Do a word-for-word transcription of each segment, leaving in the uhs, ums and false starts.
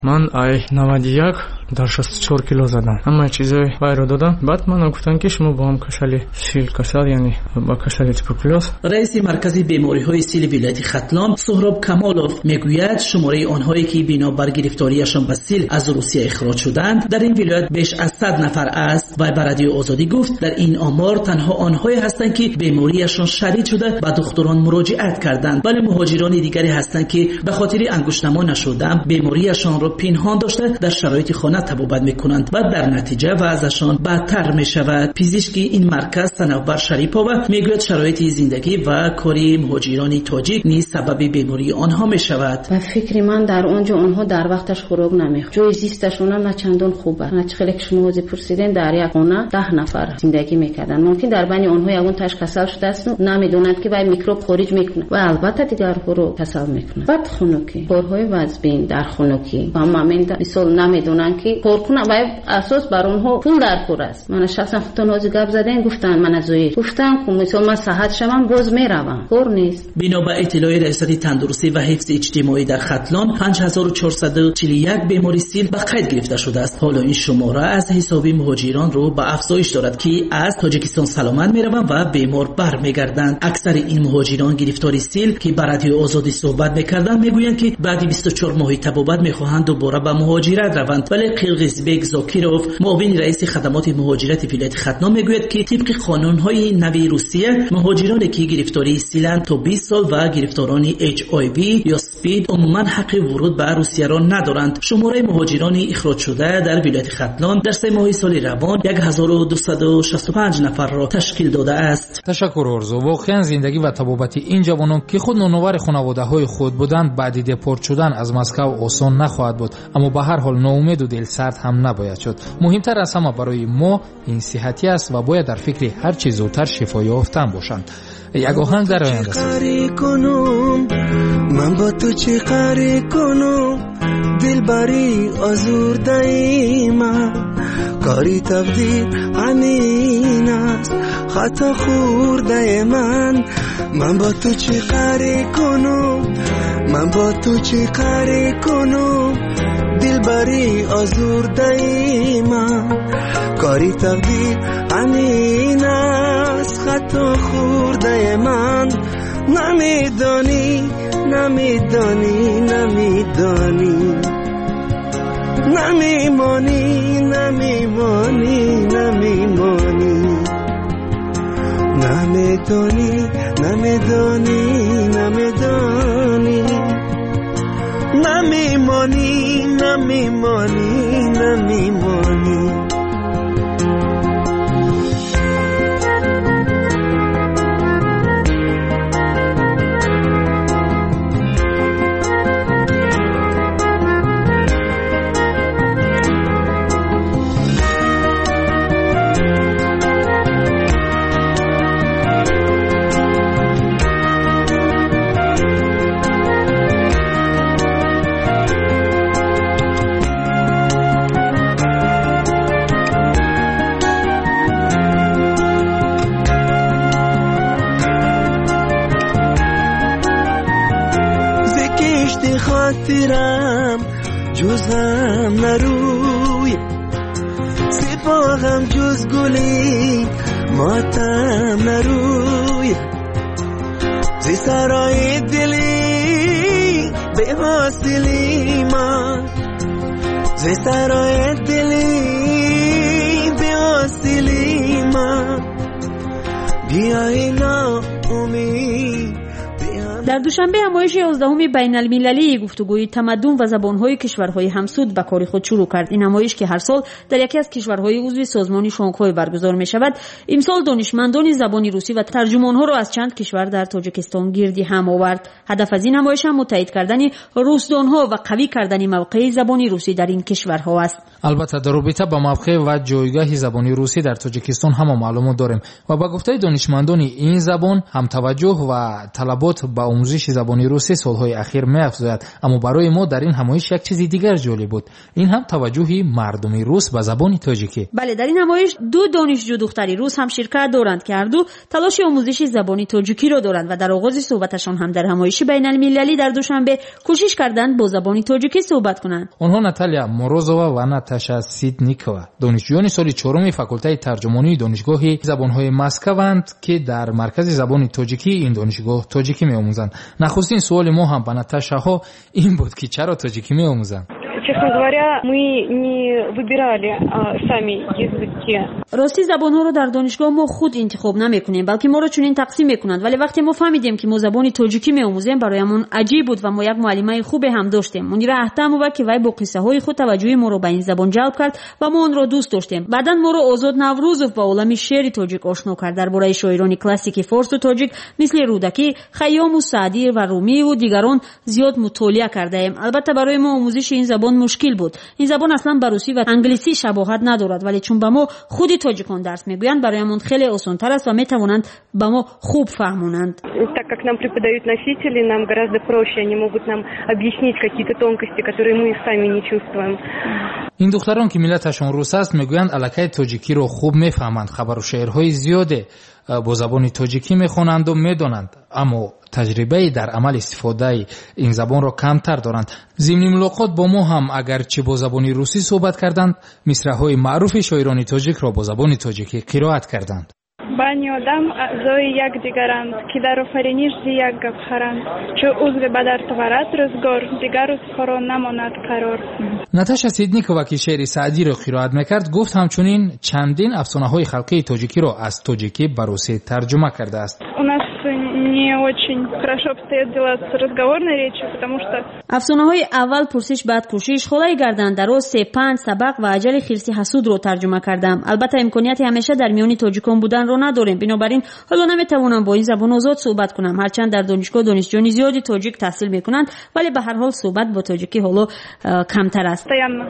من ай نود و یک در شصت و چهار کیلو زدم. همه چیزای وایرو دادم. بعد من گفتن که شما با هم کشالی سیل کسل یعنی با کشالی توبرکولوز. رئیس مرکز بیماری‌های سیل ولایت ختلان سهراب کمالوف میگوید شماره آنهایی که بنا بر گرفتاریشان به سیل از روسیه اخراج شدند در این ولایت بیش از صد نفر است و بر رادیو آزادی گفت در این آمار تنها آنهایی هستند که بیماریشان شدید شده به دکتران مراجعت کردند، ولی مهاجران دیگری هستند که به خاطر انگشتنما نشدن بیماریشان را پنهان داشته در شرایط خانه تبابت میکنند و در نتیجه وضعشان بدتر میشود. پزشکی این مرکز صنوبر شریپووا میگوید شرایط زندگی و کاری مهاجران تاجیک نیز سبب بیماری آنها میشود. و فکر من در اونجا آنها در وقتش خوراک نمیخورند. جای زیستشون هم نه چندان خوبه. نه چخیلی که شما وزی پرسیدین در یک خانه ده نفر زندگی میکردن. ممکن در بین آنها یگون تاش کسل شده است نمیدونند که باید میکروب خارج میکنه و البته دیگر رو کسل میکنه. بعد خنوکی کارهای وزبین در خنوکی و همین مثال نمیدونن که کار کنه و اساس بر اونها پول در کار است. من شخصا خودتون از گپ زدن گفتن من از اوی گفتم که مثلا من صحت شوم باز میروم کار نیست. بنا به اطلاع ریاست تندرستی و حفظ اجتماعی در ختلان پنج هزار و چهارصد و چهل و یک بیماری سیل به قید گرفته شده است. حالا این شماره از حساب مهاجران رو به افزایش دارد که از تاجیکستان سلامت میروند و بیمار برمیگردند. اکثر این مهاجران گرفتار سیل که بر رادیو آزادی صحبت میکردند میگویند که بعد بیست و چهار ماه تبابت میخواهند دوباره به مهاجرت روند، ولی قرقیزبک زاکیروف معاون رئیس خدمات مهاجرت ولایت ختلان میگوید که طبق قانون‌های نوی روسیه مهاجرانی که گرفتاری سیلند تا بیست سال و گرفتاران اچ آی وی یا سپید عموما حق ورود به روسیه را ندارند. شماره مهاجران اخراج شده در ولایت ختلان در سه ماه سال روان هزار و دویست و شصت و پنج نفر را تشکیل داده است. تشکر آرزو. واقعا زندگی و تبابت این جوانان که خود نونوار خانواده‌های خود بودند بعد دپورت شدن از مسکو آسان نخواهد بود، اما به هر حال ناامید و دلسرد هم نباید شد. مهمتر از همه برای ما این صحتی است و باید در فکر هر چیز زودتر شفا یافتن باشند. یک آهنگ در آینده است. من با تو چی قری کنم دل بری آزرده ای من کاری تبدیل همین است خطا خورده من. من با تو چی قری کنم من با تو چی قری کنم دل بری آزرده ای من کاری تبدیل همین است خطا خورده من. نمیدانی نمیدانی نمیدانی نمیمانی نمیمانی نمیمانی نمیدانی نمیدانی نمیدانی نمیمانی نمیمانی نمیمانی. خاطرم جزم نروی سپاهم جز گلی ماتم نروی زی سرای دلی به حاصلی من زی سرای دلی به حاصلی من بیایی نا امید. در دوشنبه همایش یازدهم بین المللی گفتگوی تمدن و زبانهای کشورهای همسود به کار خود شروع کرد. این همایش که هر سال در یکی از کشورهای عضو سازمان شانگهای برگزار می شود، امسال دانشمندان زبان روسی و ترجمانها را از چند کشور در تاجیکستان گردی هم آورد. هدف از این همایش هم متحد کردن روسدانها و قوی کردن موقع زبان روسی در این کشورها است. البته در رابطه با موقع و جایگاه زبان روسی در تاجیکستان هم معلومات داریم و با گفته دانشمندان این زبان هم توجه و طلبات با آموزش زبان روسی سالهای اخیر می‌افزاید، اما برای ما در این همایش یک چیز دیگر جالب بود. این هم توجه مردم روس به زبان تاجیکی. بله، در این همایش دو دانشجو دختری روس هم شرکت دارند که هر دو تلاش آموزش زبان تاجیکی را دارند و در آغاز صحبتشان هم در همایش بین‌المللی در دوشنبه کوشش کردند با زبان تاجیکی صحبت کنند. آنها ناتالیا موروزووا و ناتاشا سیدنیکووا دانشجویان سال چهارم فاکولته ترجمانی دانشگاه زبان‌های مسکوند که در مرکز زبان تاجیکی این دانشگاه تاجیکی می‌آموزند. نخستین سوال ما هم به ناتاشا ها این بود که چرا تاجیکی می‌آموزند. Честно говоря, мы не выбирали сами языки. راستی زبان‌ها رو در دانشگاه ما خود انتخاب نمی‌کنیم، بلکه ما رو چنین تقسیم می‌کنند. ولی وقتی ما فهمیدیم که ما زبان تاجیکی می‌آموزیم برایمون عجیب بود و ما یک معلمه خوب هم داشتیم. منیره احتمووا که وای با قصه‌های خود توجه ما رو به این زبان جلب کرد و ما اون رو دوست داشتیم. بعداً ما رو آزاد نوروزوف با عالم شعر تاجیک آشنا کرد. درباره شاعران کلاسیک فارس و تاجیک مثل رودکی، خیام و سعدی و رومی و دیگران زیاد مطالعه کردیم. البته برای ما آموزش این زبان مشکل بود. این زبان اصلا با روسی و انگلیسی شباهت ندارد، ولی چون به ما خودی تاجیکان درس میگویند برایمون خیلی آسان‌تر است و میتوانند به ما خوب فهمونند. Так как нам преподают носители, нам гораздо проще, они могут нам объяснить какие-то тонкости, которые мы сами не чувствуем. این دختران که ملتشان روس است میگویند الکای تاجیکی رو خوب میفهمند، خبر و شعرهای زیاده با زبان تاجیکی میخوانند و میدانند، اما تجربه در عمل استفاده این زبان را کمتر دارند. ضمن ملاقات با ما هم اگرچه با زبان روسی صحبت کردند، مصرع‌های معروف شاعران تاجیک را با زبان تاجیکی قرائت کردند. بانی آدم اعضای یک دیگرند که در آفرینش یک گوهرند، چو عضو بدر تورد روزگار دیگر روز خورا نماند قرار. ناتاشا سیدنیکووا که شعر سعدی را قرائت میکرد گفت همچنین چندین افسانه‌های خلقی تاجیکی را از تاجیکی به روسی ترجمه کرده است. У нас не очень хорошо обстоят дела с разговорной речью, потому что افسانه‌های اول پرسش بعد کوشش، خدای گردن دراز، سه پنج سبق و اجل خرسی حسود رو ترجمه کردم. البته امکانیت همیشه در میان تاجیکان بودن رو نداریم، بنابراین حالا نمیتوانم با این زبان آزاد صحبت کنم. هرچند در دانشگاه دانشجویان زیادی تاجیک تحصیل میکنند، ولی به هر حال صحبت با تاجیکی حالا کمتر است.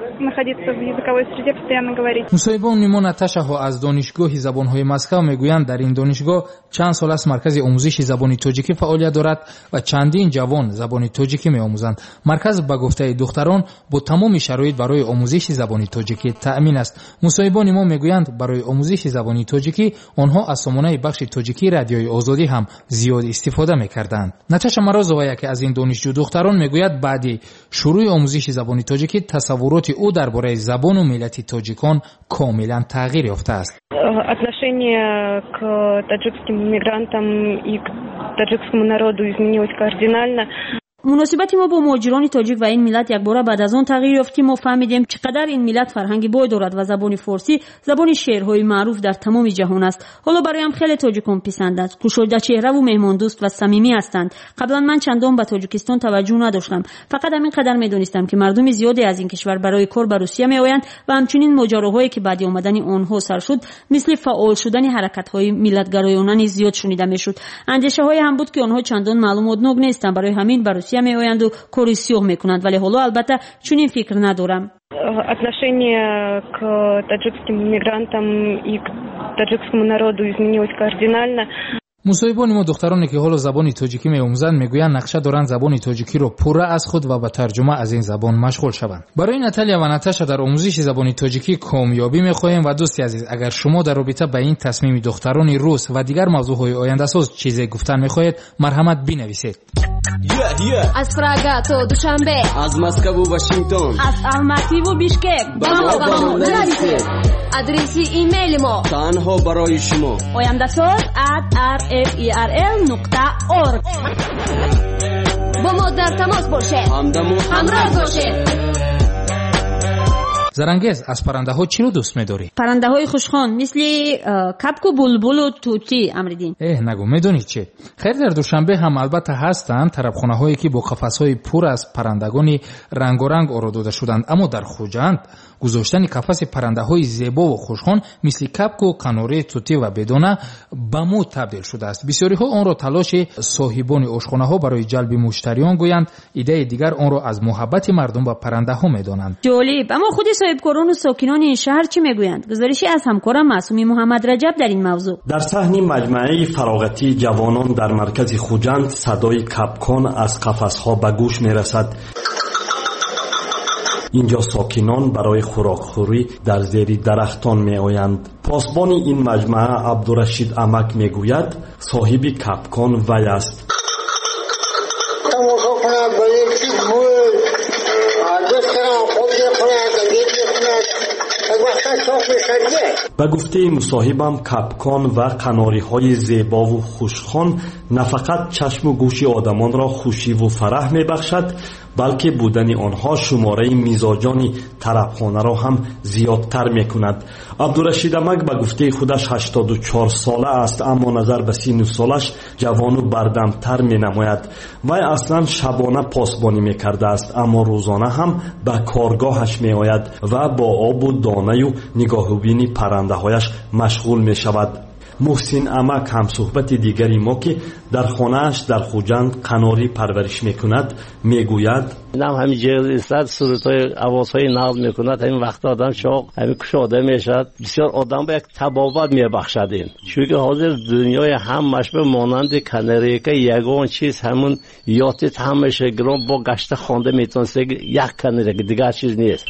مصاحبان نیما ناتاشا ها از دانشگاه زبان‌های مسکو میگویند در این دانشگاه چند سال است مرکز آموزش زبان تاجیکی فعالیت دارد و چندین جوان زبان تاجیکی می‌آموزند. مرکز به گفته دختران با تمام شرایط برای آموزش زبان تاجیکی تأمین است. مصاحبان ما میگویند برای آموزش زبان تاجیکی آنها از سامانه بخش تاجیکی رادیوی آزادی هم زیاد استفاده می‌کردند. ناتاشا موروزووا که از این دانشجو دختران میگوید بعد شروع آموزش زبان تاجیکی تصورات او درباره زبان و ملت تاجیکان کاملا تغییر یافته است. Отношение к таджикским мигрантам и к таджикскому народу изменилось кардинально. مناسبت ما با مهاجران تاجیک و این ملت یک باره بعد از آن تغییر یافت که ما فهمیدیم چقدر این ملت فرهنگی بای دارد و زبان فارسی زبان شعرهای معروف در تمام جهان است. حالا برایم خیلی تاجیکان پسند است. گشوده چهره و مهمان دوست و صمیمی هستند. قبلا من چندان به تاجیکستان توجه نداشتم، فقط همین قدر میدونستم که مردم زیادی از این کشور برای کار به روسیه میآیند و همچنین ماجراهایی که بعد آمدن آنها سر شد مثل فعال شدن حرکت‌های ملت‌گرایانه زیاد شنیده میشد. اندیشه‌های هم بود که آنها چندان معلومات نگ نیستند، برای همین بر روسیه میآیند و کاری سیاه میکنند، ولی حالا البته چنین فکر ندارم. Отношение к таджикским мигрантам и к таджикскому народу изменилось кардинально. مصاحبان ما دخترانی که حالا زبان تاجیکی می‌آموزند میگویند نقشه دارند زبان تاجیکی را پوره از خود و به ترجمه از این زبان مشغول شوند. برای ناتالیا و ناتاشا در آموزش زبان تاجیکی کامیابی می‌خواهیم و دوستی عزیز اگر شما در رابطه با این تصمیم دختران روس و دیگر موضوعهای آینده ساز چیزی گفتن می‌خواهید مرحمت بنویسید. Yeah, yeah. از پراگا تا دوشنبه، از مسکو و واشنگتن، از الماتی و بیشکک، با ما بنویسید. آدرسی ایمیل ما تنها برای شما آینده ساز at r f e r l نقطه org. با ما در تماس باشید، همراه باشید. زرنگز از پرنده ها چی رو دوست می‌داری؟ پرنده های خوشخوان مثل کپک و بلبل و توتی. امردین اه نگو، میدونی چه؟ خیر در دوشنبه هم البته هستند طربخانه هایی که با قفس های پر از پرندگانی رنگارنگ آراییده شدند، اما در خوجند گذاشتن قفس پرنده های زیبا و خوشخوان مثل کپک و قناری، توتی و بدانه به مد تبدیل شده است. بسیاری ها آن را تلاش صاحبان آشخانه ها برای جلب مشتریان گویند، ایده دیگر آن را از محبت مردم به پرنده ها میدانند. جالب. اما خود صاحبکاران و ساکنان این شهر چی میگویند؟ گزارشی از همکارم معصومی محمد رجب در این موضوع. در صحن مجمع فراغتی جوانان در مرکز خوجند صدای کپکان از قفس‌ها به گوش میرسد. اینجا ساکنان برای خوراکخوری در زیر درختان می آیند. پاسبان این مجمع عبدالرشید امک می گوید صاحب کپکان وی است. به گفته مصاحبم کپکان و قناری های زیبا و خوشخوان نه فقط چشم و گوش آدمان را خوشی و فرح می بخشد، بلکه بودن آنها شماره میزاجان طربخانه را هم زیادتر می کند. عبدالرشید امک به گفته خودش هشتاد و چهار ساله است، اما نظر به سن و سالش جوان و بردمتر می نماید. وی اصلا شبانه پاسبانی می کرده است، اما روزانه هم به کارگاهش می آید و با آب و دانه و نگاهبینی پرنده هایش مشغول می شود. محسن امک هم صحبت دیگری ما که در خانه‌اش در خوجند قناری پرورش میکند میگوید نم همین جلسات صورت‌های آوازهای نقل میکند. این وقت آدم شوق همین کشاده میشد. بسیار آدم به یک تبابت میبخشد. این چون حاضر دنیای هم مشبه مانند کناری که یگان چیز همون یادت همشه گرام با گشت خوانده میتونه یک کناری که دیگر چیز نیست.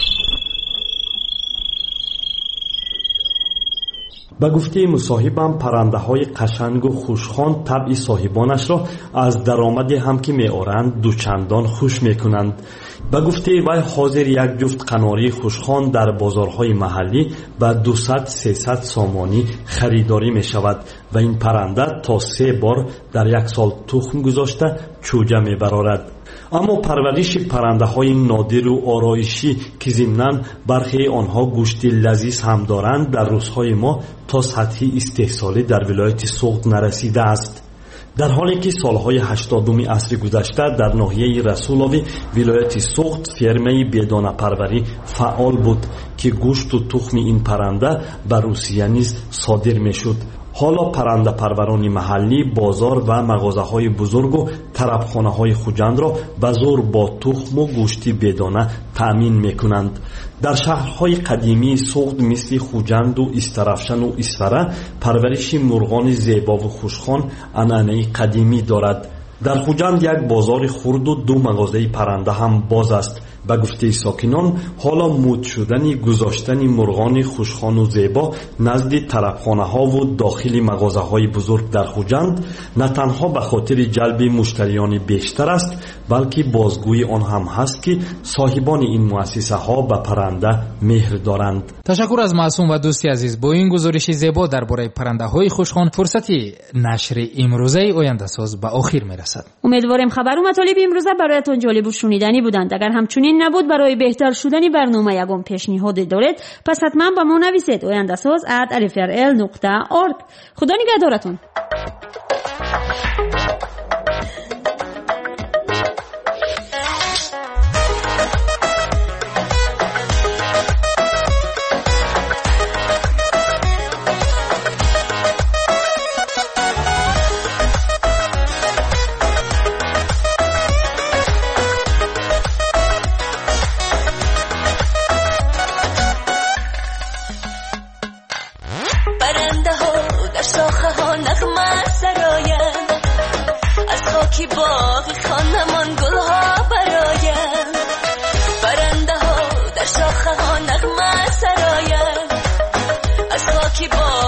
به گفته مصاحبم پرنده های قشنگ و خوشخوان طبع صاحبانش را از درآمد هم که می آرند دوچندان خوش می کنند. به گفته وی حاضر یک جفت قناری خوشخوان در بازارهای محلی و دویست سیصد سامانی خریداری می شود و این پرنده تا سه بار در یک سال تخم گذاشته چوجه می برارد. اما پرورش پرنده های نادر و آرایشی که ضمناً برخی آنها گوشت لذیذ هم دارند در روزهای ما تا سطح استحصالی در ولایت سوغد نرسیده است. در حالی که سالهای هشتادم عصر گذشته در ناحیه رسولوی ولایت سوغد فرمه بدانه پروری فعال بود که گوشت و تخم این پرنده به روسیه نیز صادر می شد. حالا پرنده پروران محلی بازار و مغازه های بزرگ و طربخانه های خوجند را به زور با تخم و گوشت بدانه تأمین می کنند. در شهرهای قدیمی سوغد مثل خوجند و استرفشن و اسفره پرورش مرغان زیبا و خوشخوان عنعنه قدیمی دارد. در خوجند یک بازار خرد و دو مغازه پرنده هم باز است. به گفته ساکنان حالا مد شدن گذاشتن مرغان خوشخوان و زیبا نزد طربخانه ها و داخل مغازه های بزرگ در خوجند نه تنها به خاطر جلب مشتریان بیشتر است، بلکه بازگوی آن هم هست که صاحبان این مؤسسه ها به پرنده مهر دارند. تشکر از معصوم و دوستی عزیز. با این گزارش زیبا درباره پرنده های خوشخوان فرصت نشر امروزه آینده ساز به آخر میرسد. امیدواریم خبر و مطالب امروزه برایتان جالب و شنیدنی بودند. اگر همچنین نبود برای بهتر شدن برنامه یگان پیشنهاد دارید پس حتما به ما نویسید آینده ساز ات الف ار ال نقطه اورگ. خدا نگهدارتون. کی باغی خانمان گلها برایم برنده ها در شاخه ها نغمه سرایم از خاکی باغ